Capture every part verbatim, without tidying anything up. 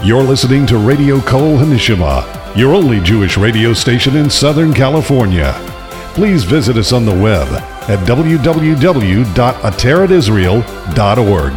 You're listening to Radio Kol Hanishma, your only Jewish radio station in Southern California. Please visit us on the web at w w w dot ateret israel dot org.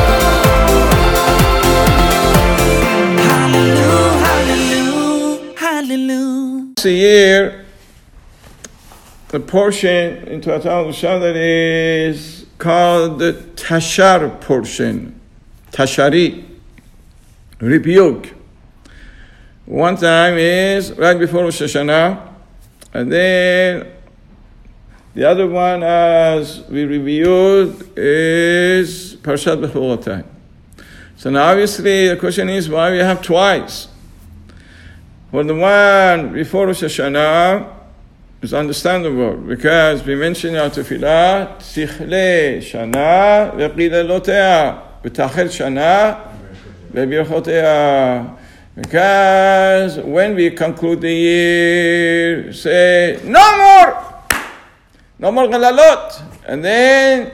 Hallelujah, hallelujah, hallelujah. Once a year, the portion in Torah that is called the Tashar portion, Tashari, rebuke. One time is right before Rosh Hashanah, and then the other one, as we reviewed, is Parshat Bechorotai. So now obviously the question is why we have twice. For the one before Rosh Hashanah is understandable because we mentioned in our tefillah Tichle Shana ve'Chilelotea v'Tachel Shana ve'Birchotea. Because when we conclude the year, say no more. No more galalot. And then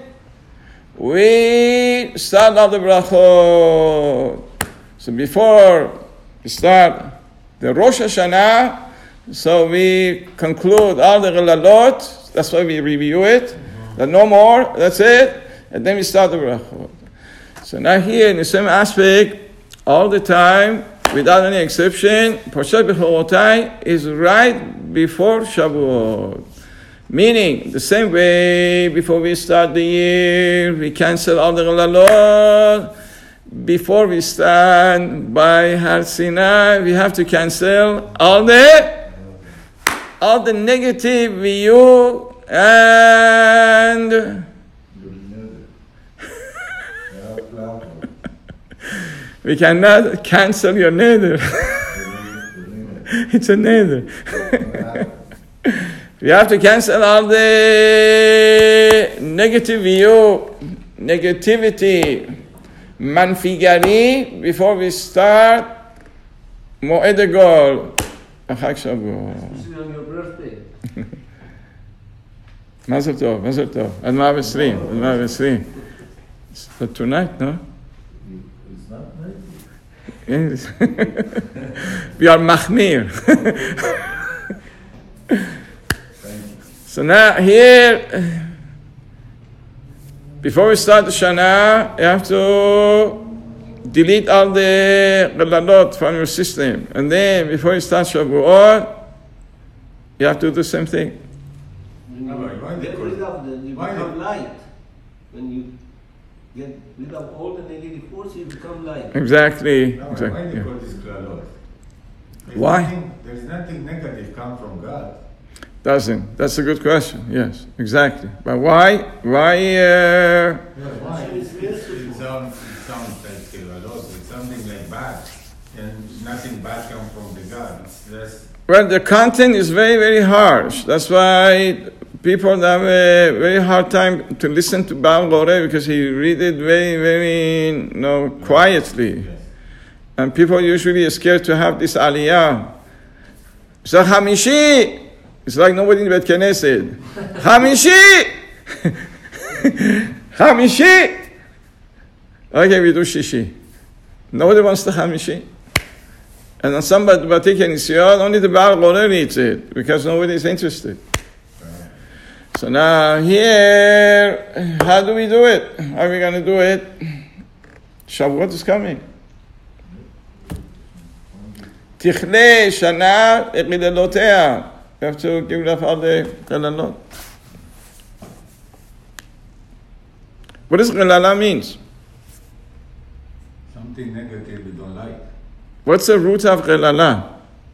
we start all the brachot. So before we start the Rosh Hashanah, so we conclude all the galalot. That's why we review it. That no more, that's it. And then we start the brachot. So now here in the same aspect, all the time, without any exception, Parshat Bechorotai is right before Shavuot. Meaning, the same way, before we start the year, we cancel all the galalot. Before we stand by Har Sinai, we have to cancel all the, all the negative view and we cannot cancel your neder. It's a neder. We have to cancel all the negative view, negativity, manfigari before we start Moed Egol, Chag Shavuot. This is on your birthday. Mazel tov, Mazel tov. Ad Ma'av Esrim, Ad Ma'av Esrim. But tonight, no? It's not night. Yes. We are machmir. So now here, before we start the Shana, you have to delete all the galalot from your system. And then before you start Shavuot, you have to do the same thing. When you get rid of the, you become light. When you get rid of all the negative force, you become light. Exactly. No, exactly. why do you Yeah. call this galalot? There's Why? Nothing, there's nothing negative come from God. Doesn't. That's a good question. Yes, exactly. But why? Why? Uh, Yeah, why? It sounds, it sounds like galalot. It's something like bad. And nothing bad comes from the God. It's just... well, the content is very, very harsh. That's why people have a very hard time to listen to Baal Goreh because he read it very, very, you know, quietly. Yes. And people usually are scared to have this aliyah. So Hamishi! It's like nobody in Bet Knesset. Hamishi! Hamishi! Okay, we do Shishi. Nobody wants the Hamishi. And on some Batik and Nisyon, only the Baal Goreh reads it because nobody is interested. So now here, how do we do it? How are we going to do it? Shavuot is coming. Tichle Shana Ve'Chilelotea. You have to give up all the galalot. What does galala means? Something negative we don't like. What's the root of galala?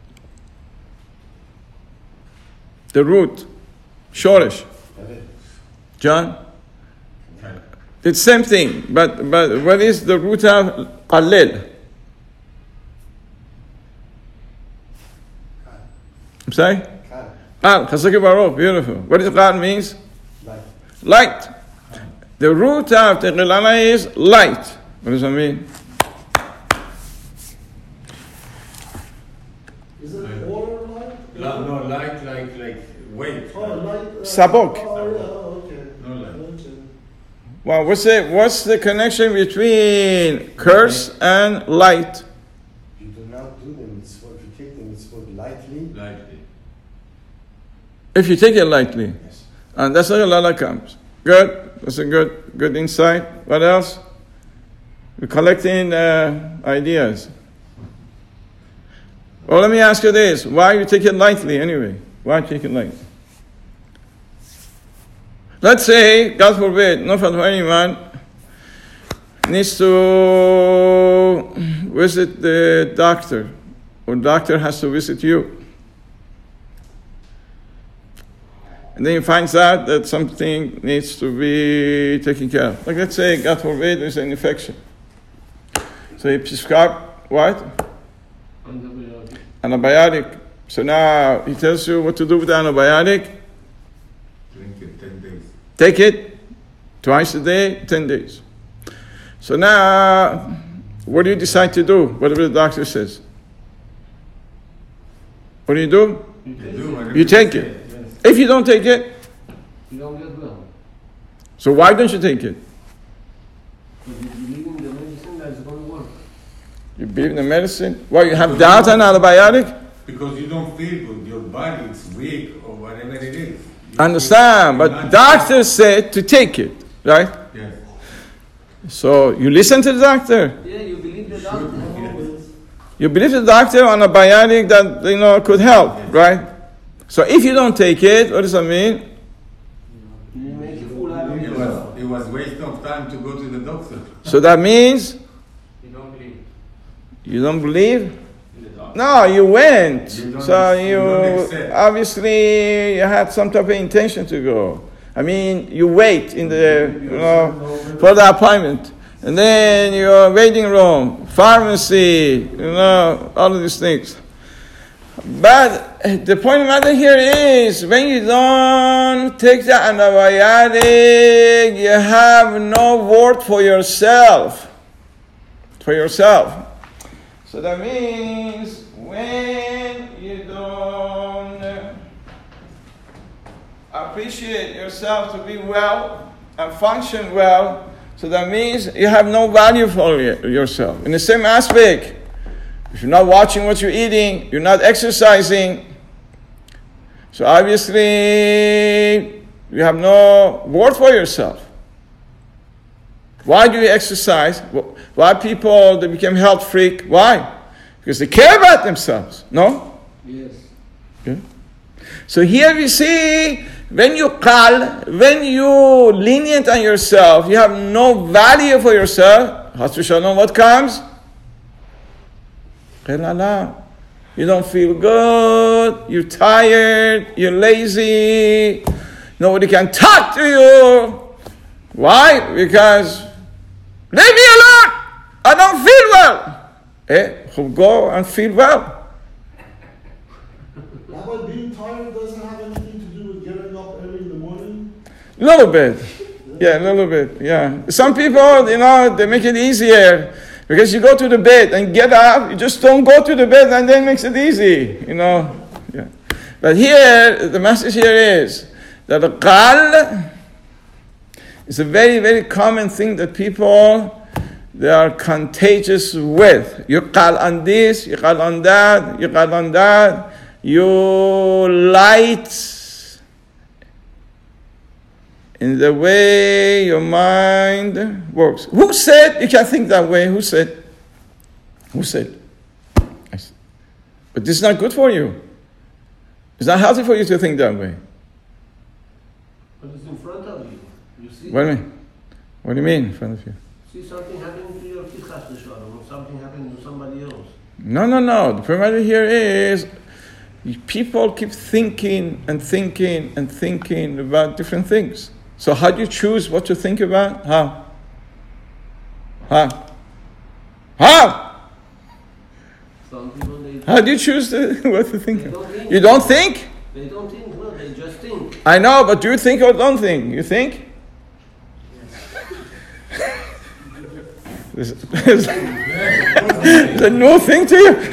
The root. Shoresh. John? It's same thing, but but what is the root of qalil? I'm sorry? Qal, Chazak Baruch, beautiful. What does qal means? Light. Light. The root of the galala is light. What does that mean? Is it water light? No, no, light like, like weight. Oh, light. Uh, Sabok. Oh, yeah, okay. No light. Okay. Well, what's the, what's the connection between curse and light? If you take it lightly. And that's where Lala comes. Good. That's a good good insight. What else? We're collecting uh, ideas. Well, let me ask you this. Why you take it lightly anyway? Why take it lightly? Let's say, God forbid, no for anyone needs to visit the doctor, or doctor has to visit you. And then he finds out that something needs to be taken care of. Like let's say, God forbid, there's an infection. So he prescribed what? Antibiotic. Antibiotic. So now he tells you what to do with the antibiotic. Drink it ten days. Take it twice a day, ten days. So now, what do you decide to do? Whatever the doctor says. What do you do? You do whatever You take say. it. If you don't take it, You don't get well. so why don't you take it? Because you believe in the medicine that's going to work. You believe in the medicine? Well, you have doubt on antibiotic? Because you don't feel good, your body is weak or whatever it is. You Understand, feel- but doctor said to take it, right? Yes. So you listen to the doctor. Yeah, you believe the doctor. Yes. You believe the doctor on a antibiotic that you know could help, right? So if you don't take it, what does that mean? You make a fool out of It yourself. was, it was waste of time to go to the doctor. So that means You don't believe. you don't believe? No, you went. You don't- So you you don't accept. obviously you had some type of intention to go. I mean, you wait in the you know for the appointment, and then your waiting room, pharmacy, you know, all of these things. But the point of the matter here is, when you don't take the antibiotic, you have no word for yourself. For yourself. So that means when you don't appreciate yourself to be well and function well, so that means you have no value for yourself. In the same aspect, if you're not watching what you're eating, you're not exercising, so obviously you have no worth for yourself. Why do you exercise? Why people they become health freak? Why? Because they care about themselves. No? Yes. Okay. So here we see when you qal, when you lenient on yourself, you have no value for yourself. Hasbi shalom, what comes? You don't feel good, you're tired, you're lazy, nobody can talk to you. Why? Because leave me alone, I don't feel well. Eh, go and feel well. Rabbi, being tired doesn't have anything to do with getting up early in the morning? A little bit. Yeah, a little bit, yeah. Some people, you know, they make it easier. Because you go to the bed and get up, you just don't go to the bed and then it makes it easy, you know. Yeah. But here, the message here is that the qal is a very, very common thing that people, they are contagious with. You qal on this, you qal on that, you qal on that, you light in the way your mind works. Who said you can think that way? Who said? Who said? I said. But this is not good for you. It's not healthy for you to think that way. But it's in front of you. You see. What do you mean? What do you mean in front of you? See something happening to your kid, or something happening to somebody else. No, no, no. The primary here is people keep thinking and thinking and thinking about different things. So how do you choose what to think about? How? How? How? Some people, they, How do you choose the, what to think They of? don't think. You don't think? they don't think, no, they just think. I know, but do you think or don't think? You think? Is, is, is a new thing to you?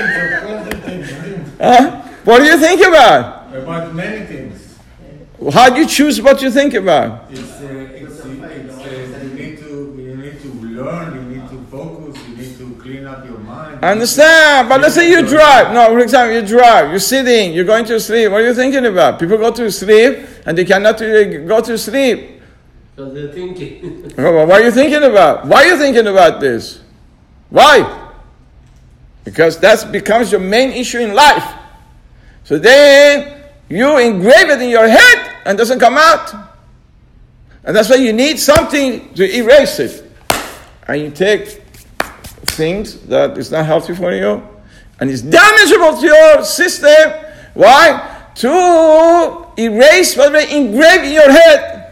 Huh? What do you think about? About many things. How do you choose what you think about? It's, uh, it's, it's uh, you need to you need to learn, you need to focus, you need to clean up your mind. I understand, but let's say you drive. No, for example, you drive, you're sitting, you're going to sleep. What are you thinking about? People go to sleep and they cannot go to sleep. Because they're thinking. What are you thinking about? Why are you thinking about this? Why? Because that becomes your main issue in life. So then you engrave it in your head and it doesn't come out. And that's why you need something to erase it. And you take things that is not healthy for you and is damageable to your system. Why? To erase what they engrave in your head.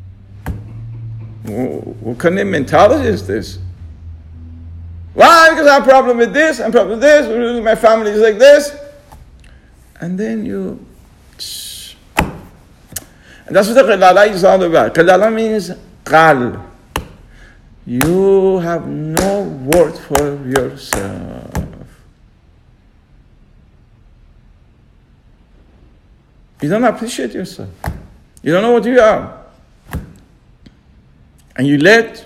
What kind of mentality is this? Why? Because I have a problem with this, I have a problem with this, my family is like this. And then you... And that's what the Qilala is all about. Qilala means Qal. You have no word for yourself. You don't appreciate yourself. You don't know what you are. And you let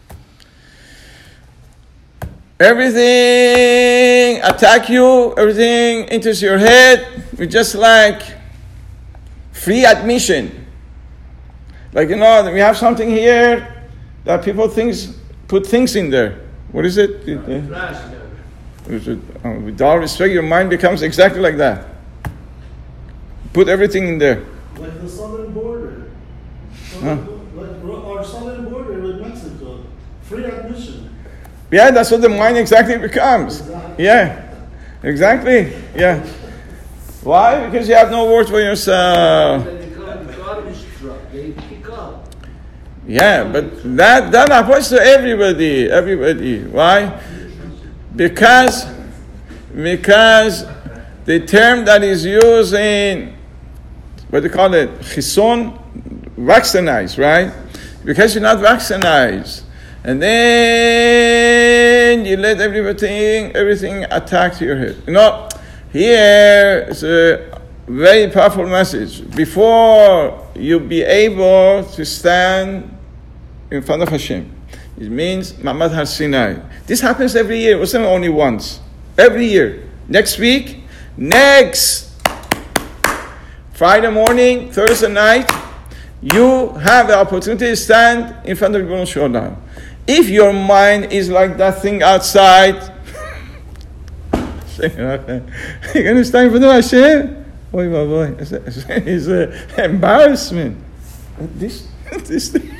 everything attack you, everything enters your head. It's just like free admission. Like, you know, we have something here that people things put things in there. What is it? Trash. Uh, with all respect, your mind becomes exactly like that. Put everything in there. Like the southern border. Huh? Like our southern border with Mexico. Free admission. Yeah, that's what the mind exactly becomes. Exactly. Yeah, exactly. Yeah. Why? Because you have no word for yourself. They call the garbage truck. They pick up. Yeah, but that that applies to everybody. Everybody. Why? Because because the term that is used in what do you call it? Chison, vaccinized, right? Because you're not vaccinated. And then you let everything everything attack to your head. You know, here is a very powerful message. Before you be able to stand in front of Hashem, it means Ma'amad Har Sinai. This happens every year. It wasn't only once. Every year. Next week, next Friday morning, Thursday night, you have the opportunity to stand in front of Ribono Shel Olam. If your mind is like that thing outside, you're going to stand in front of Hashem? Boy, boy, boy. It's, a, it's a embarrassment. This, this thing.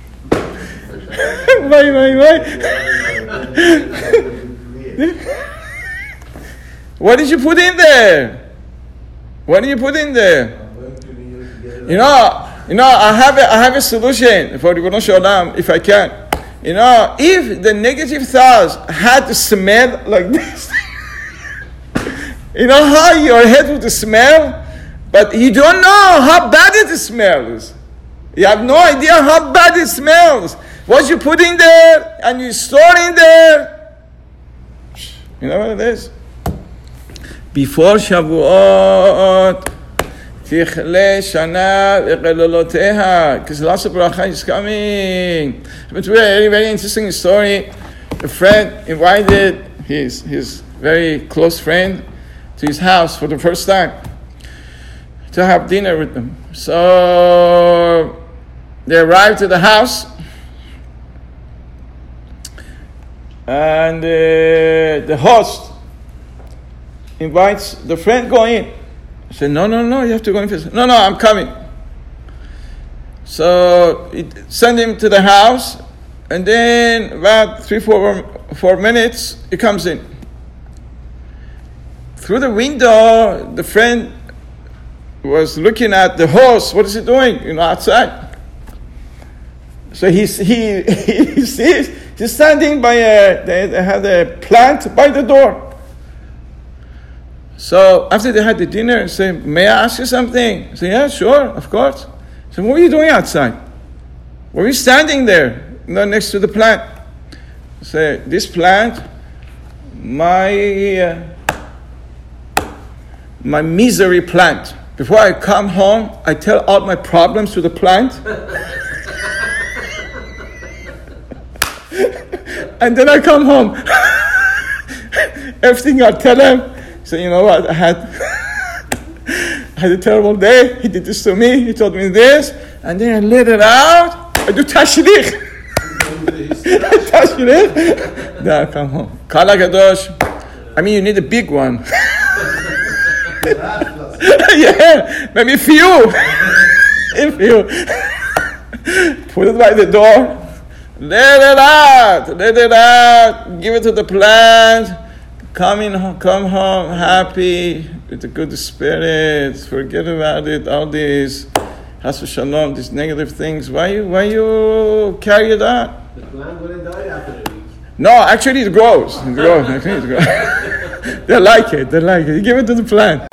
Wait, wait, wait. What did you put in there? What did you put in there? You know, you know, I have a, I have a solution for Ribono Shel Olam, if I can. You know, if the negative thoughts had to smell like this, you know how your head would smell, but you don't know how bad it smells. You have no idea how bad it smells. What you put in there and you store in there, you know what it is? Before Shavuot, Tichle Shana V'Cheloloteha, because lots of bracha is coming. But a very, very interesting story. A friend invited his his very close friend to his house for the first time to have dinner with them. So they arrived at the house, and uh, the host invites the friend, go in. I said, no, no, no, you have to go in first. No, no, I'm coming. So it send him to the house, and then about three, four, four minutes, he comes in. Through the window, the friend was looking at the host. What is he doing? You know, outside. So he he he sees he's standing by a. They, they had a plant by the door. So after they had the dinner, I said, "May I ask you something?" I said, "Yeah, sure, of course." I said, "What were you doing outside? Were you standing there, you know, next to the plant?" I said, "This plant, my uh, my misery plant. Before I come home, I tell all my problems to the plant." And then I come home. Everything I tell him. So you know what? I had, I had a terrible day. He did this to me. He told me this. And then I let it out. I do tashlich. tashlich. Then I come home. Kala Kadosh. I mean, you need a big one. Yeah, maybe a few. If you put it by the door, let it out, let it out, give it to the plant, come in, come home happy, with a good spirit, forget about it, all these, Has v'shalom, these negative things. Why you, why you carry it on? The plant will die after a week. No, actually it grows. It grows. Actually it grows. They like it, they like it. You give it to the plant.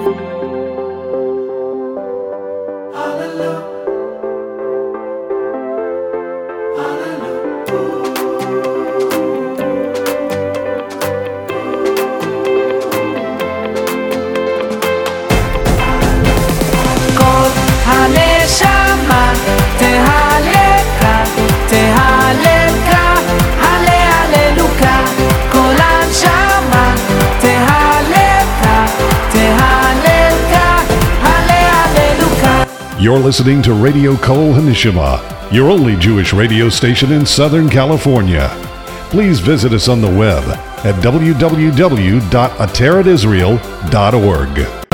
You're listening to Radio Kol Hanishima, your only Jewish radio station in Southern California. Please visit us on the web at w w w dot ateret israel dot org.